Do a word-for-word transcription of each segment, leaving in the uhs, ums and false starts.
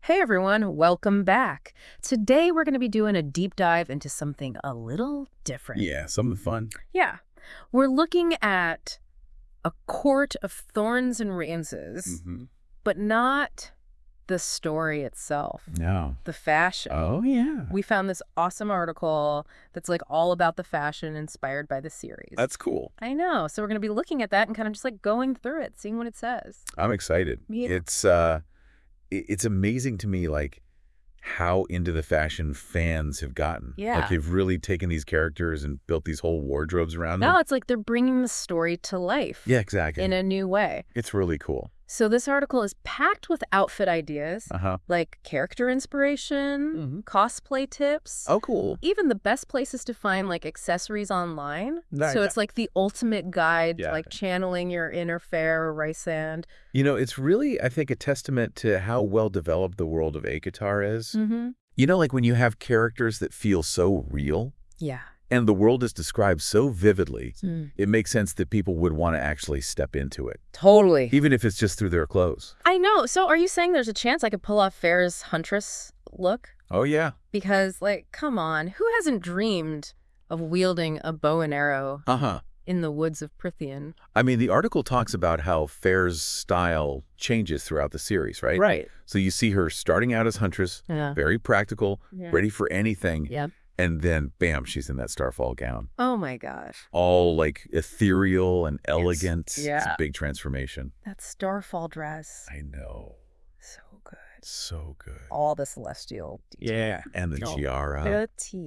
Hey everyone, welcome back. Today we're going to be doing a deep dive into something a little different. Yeah, something fun. Yeah. We're looking at a court of thorns and roses, Mm-hmm. but not the story itself, No. the fashion. Oh, yeah. We found this awesome article that's like all about the fashion inspired by the series. That's cool. I know. So we're going to be looking at that and kind of just like going through it, seeing what it says. I'm excited. Yeah. It's uh i- it's amazing to me like how into the fashion fans have gotten. Yeah. Like they've really taken these characters and built these whole wardrobes around them. No, it's like they're bringing the story to life. Yeah, exactly. In a new way. It's really cool. So this article is packed with outfit ideas, Uh-huh. like character inspiration, Mhm. cosplay tips, Oh, cool. even the best places to find like accessories online. Nice. So it's like the ultimate guide, Yeah. like channeling your inner Fair or Rysand. You know, it's really, I think, a testament to how well developed the world of ACOTAR is. Mm-hmm. You know, like when you have characters that feel so real Yeah. and the world is described so vividly, Mm. it makes sense that people would want to actually step into it, Totally. even if it's just through their clothes. I know. So are you saying there's a chance I could pull off Fair's Huntress look? Oh, yeah. Because, like, come on, who hasn't dreamed of wielding a bow and arrow Uh-huh. in the woods of Prithian? I mean, the article talks about how Fair's style changes throughout the series, right? Right. So you see her starting out as Huntress, Yeah. very practical, Yeah. ready for anything, Yep. and then, bam, she's in that Starfall gown. Oh my gosh. All, like, ethereal and elegant. It's a Yeah. big transformation. That starfall dress. I know. So good. So good. All the celestial details. Yeah. And the Oh. tiara, The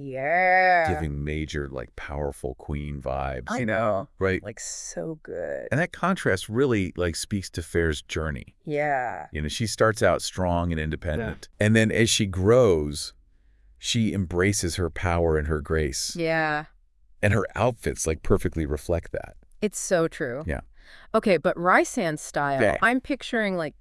tiara. giving major, like, powerful queen vibes. I know. Right? Like, so good. And that contrast really, like, speaks to Fair's journey. Yeah. You know, she starts out strong and independent. And then as she grows, she embraces her power and her grace. Yeah. And her outfits, like, perfectly reflect that. It's so true. Yeah. Okay, but Rysand's style, Okay. I'm picturing, like,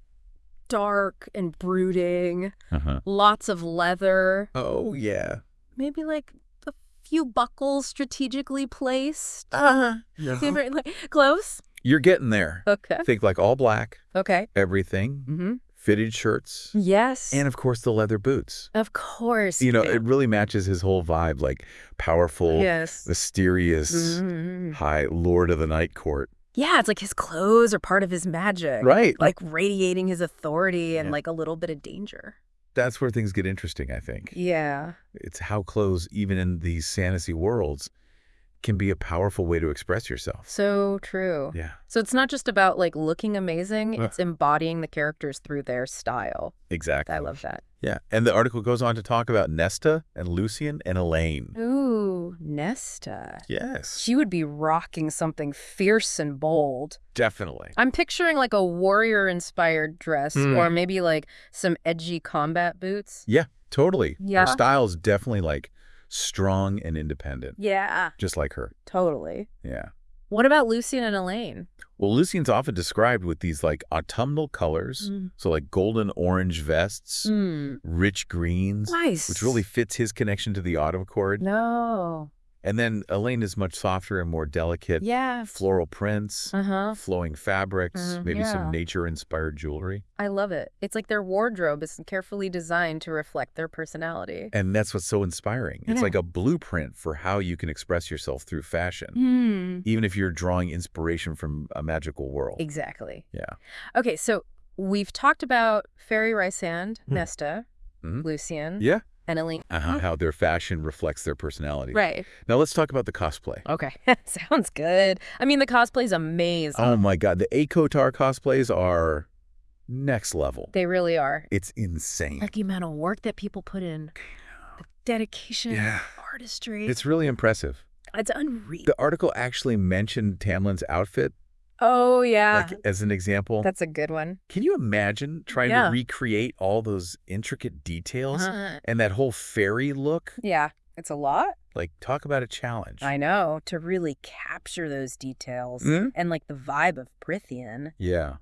dark and brooding, Uh-huh. lots of leather, Oh, yeah. maybe, like, a few buckles strategically placed. Uh-huh. Super, like, close? You're getting there. Okay. Think like all black, Okay. everything, Mm-hmm. fitted shirts, Yes. and, of course, the leather boots. Of course. You know, it really matches his whole vibe, like powerful, Yes. mysterious, Mhm. high lord of the night court. Yeah, it's like his clothes are part of his magic. Right. Like radiating his authority and Yeah. like a little bit of danger. That's where things get interesting, I think. Yeah. It's how clothes, even in these fantasy worlds, can be a powerful way to express yourself. So true. Yeah, So it's not just about like looking amazing, Uh. it's embodying the characters through their style. exactly. I love that. Yeah, and the article goes on to talk about Nesta and Lucian and Elaine. Ooh, Nesta. Yes, She would be rocking something fierce and bold. definitely. I'm picturing like a warrior-inspired dress Mm. or maybe like some edgy combat boots. Yeah, totally. Yeah. Her style is definitely like strong and independent, Yeah, just like her. totally. Yeah. What about Lucian and Elaine? Well, Lucian's often described with these like autumnal colors, Mm. so like golden orange vests, Mm. rich greens, Nice. which really fits his connection to the autumn chord. No. And then Elaine is much softer and more delicate. Yeah. Floral prints, Uh-huh. flowing fabrics, Mhm, maybe yeah. some nature-inspired jewelry. I love it. It's like their wardrobe is carefully designed to reflect their personality. And that's what's so inspiring. It's Yeah. like a blueprint for how you can express yourself through fashion, Hmm. even if you're drawing inspiration from a magical world. Exactly. Yeah. Okay, so we've talked about Fairy Rysand, Hmm. Nesta, Mhm. Lucian, Yeah. and Elaine. Uh-huh. How their fashion reflects their personality. Right. Now let's talk about the cosplay. Okay. Sounds good. I mean, the cosplay's amazing. Oh my God. The ACOTAR cosplays are next level. They really are. It's insane. Like the amount of work that people put in, the dedication, Yeah. artistry. It's really impressive. It's unreal. The article actually mentioned Tamlin's outfit, Oh, yeah. like as an example. That's a good one. Can you imagine trying Yeah. to recreate all those intricate details Uh-huh. and that whole fairy look? Yeah, it's a lot. Like, talk about a challenge. I know, to really capture those details Mhm. and like the vibe of Prithian, Yeah.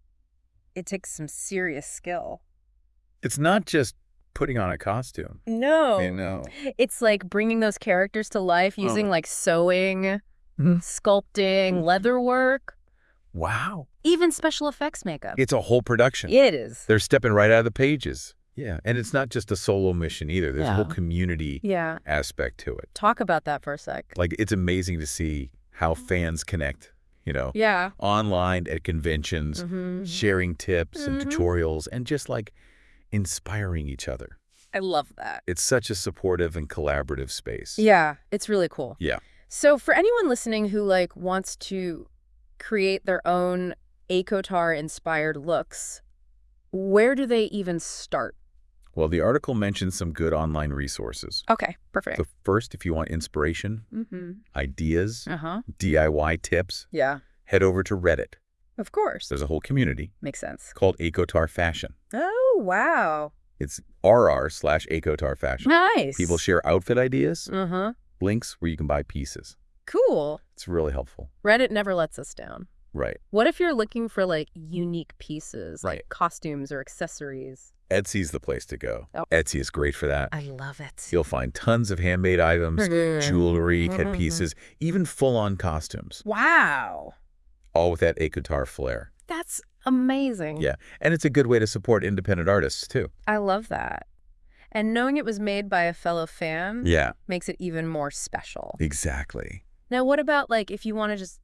it takes some serious skill. It's not just putting on a costume. No. You know. It's like bringing those characters to life using Oh. like sewing, Mhm. sculpting, leather work, Wow. even special effects makeup. It's a whole production. It is. They're stepping right out of the pages. Yeah, and it's not just a solo mission either. There's a whole Yeah. community Yeah. aspect to it. Talk about that for a sec. Like, it's amazing to see how fans connect, you know, Yeah. online at conventions, Mm-hmm. sharing tips and Mhm. tutorials, and just like inspiring each other. I love that. It's such a supportive and collaborative space. Yeah, it's really cool. Yeah. So for anyone listening who like wants to create their own ACOTAR-inspired looks, where do they even start? Well, the article mentions some good online resources. Okay, perfect. So first, if you want inspiration, Mm-hmm. ideas, Uh-huh. D I Y tips, Yeah, head over to Reddit. of course. There's a whole community Makes sense. called ACOTAR Fashion. Oh, wow. It's r r slash ACOTAR Fashion. Nice. People share outfit ideas, Uh-huh. links where you can buy pieces. Cool. It's really helpful. Reddit never lets us down. Right. What if you're looking for like unique pieces, Right. like costumes or accessories? Etsy's the place to go. Oh. Etsy is great for that. I love it. You'll find tons of handmade items, jewelry, Mhm. headpieces, even full-on costumes, Wow. all with that ACOTAR flair. That's amazing. Yeah, and it's a good way to support independent artists, too. I love that. And knowing it was made by a fellow fan Yeah, makes it even more special. exactly. Now, what about like if you want to just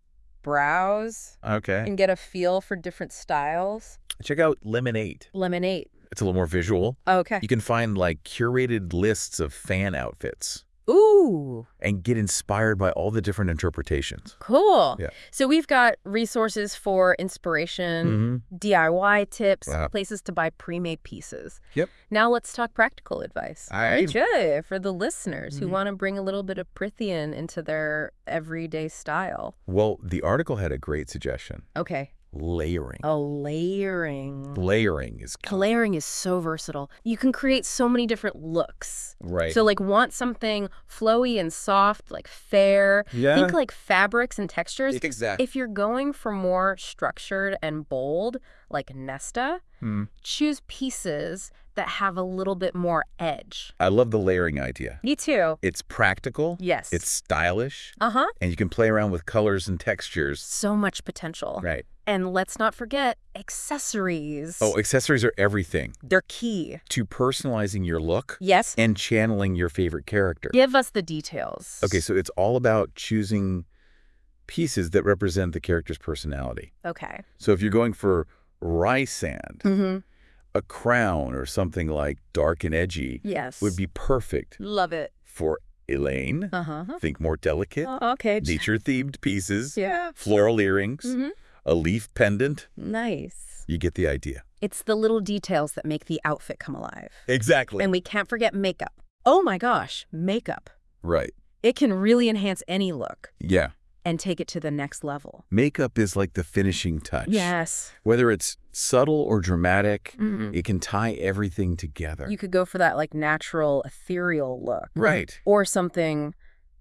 browse Okay. and get a feel for different styles? Check out Lemonade. Lemonade. It's a little more visual. Okay. You can find, like, curated lists of fan outfits Ooh, and get inspired by all the different interpretations. cool. Yeah. So we've got resources for inspiration, Mm-hmm. D I Y tips, Wow. places to buy pre-made pieces. Yep. Now let's talk practical advice. All right. Okay, for the listeners who Mhm. want to bring a little bit of Prithian into their everyday style. Well, the article had a great suggestion. Okay. Layering. Oh, layering. Layering is key. Layering is so versatile. You can create so many different looks. Right. So like want something flowy and soft, like fair. yeah. Think like fabrics and textures. Exactly. If you're going for more structured and bold, like Nesta, Hmm. choose pieces that have a little bit more edge. I love the layering idea. Me too. It's practical. Yes. It's stylish. Uh-huh. And you can play around with colors and textures. So much potential. Right. And let's not forget accessories. Oh, accessories are everything They're key. to personalizing your look Yes. and channeling your favorite character. Give us the details. Okay, so it's all about choosing pieces that represent the character's personality. Okay. So if you're going for Rysand, Mm-hmm. a crown or something like dark and edgy Yes. would be perfect. Love it. For Elaine, Uh-huh. think more delicate, Oh, okay. nature-themed pieces, Yeah. floral earrings, Mm-hmm. a leaf pendant. Nice. You get the idea. It's the little details that make the outfit come alive. Exactly. And we can't forget makeup. Oh my gosh, makeup. Right. It can really enhance any look Yeah. and take it to the next level. Makeup is like the finishing touch. Yes. Whether it's subtle or dramatic, Mm-hmm. it can tie everything together. You could go for that like natural, ethereal look. Right. Or something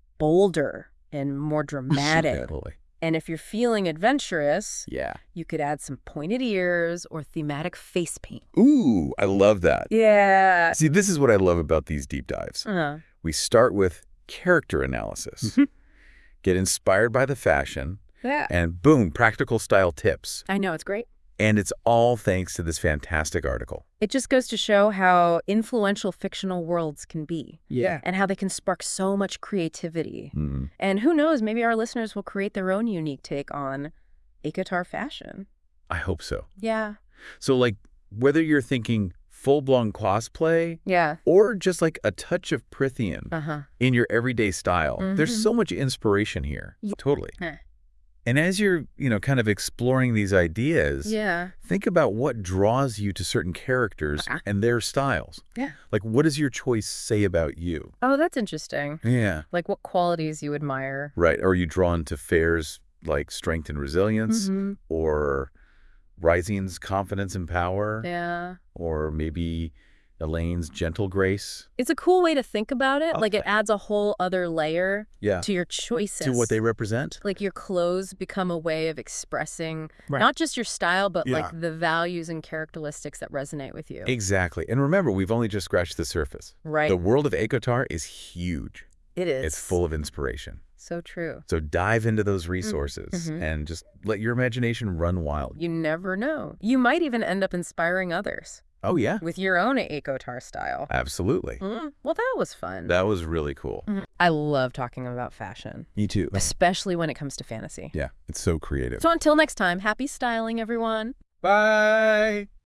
bolder and more dramatic. Totally. And if you're feeling adventurous, Yeah. you could add some pointed ears or thematic face paint. Ooh, I love that. Yeah. See, this is what I love about these deep dives. Uh-huh. We start with character analysis, get inspired by the fashion, Yeah. and boom, practical style tips. I know, it's great. And it's all thanks to this fantastic article. It just goes to show how influential fictional worlds can be Yeah. and how they can spark so much creativity. Mm. And who knows, maybe our listeners will create their own unique take on ACOTAR fashion. I hope so. Yeah. So, like, whether you're thinking full-blown cosplay Yeah. or just like a touch of Prithian Uh-huh. in your everyday style, there's Mhm. so much inspiration here. Yeah. Totally. Huh. And as you're, you know, kind of exploring these ideas, Yeah. think about what draws you to certain characters Uh-huh. and their styles. Yeah. Like, what does your choice say about you? Oh, that's interesting. Yeah. Like what qualities you admire. Right. Are you drawn to Fair's, like, strength and resilience? Mhm. Or Rising's confidence and power? Yeah. Or maybe Elaine's gentle grace? It's a cool way to think about it. Like it Okay. adds a whole other layer Yeah. to your choices. To what they represent? Like your clothes become a way of expressing Right. not just your style, but Yeah. like the values and characteristics that resonate with you. Exactly. And remember, we've only just scratched the surface. Right. The world of ACOTAR is huge. It is. It's full of inspiration. So true. So dive into those resources Mhm. and just let your imagination run wild. You never know. You might even end up inspiring others. Oh, yeah. with your own ACOTAR style. Absolutely. Mm, well, that was fun. That was really cool. Mhm. I love talking about fashion, Me too. especially when it comes to fantasy. Yeah, it's so creative. So until next time, happy styling, everyone. Bye.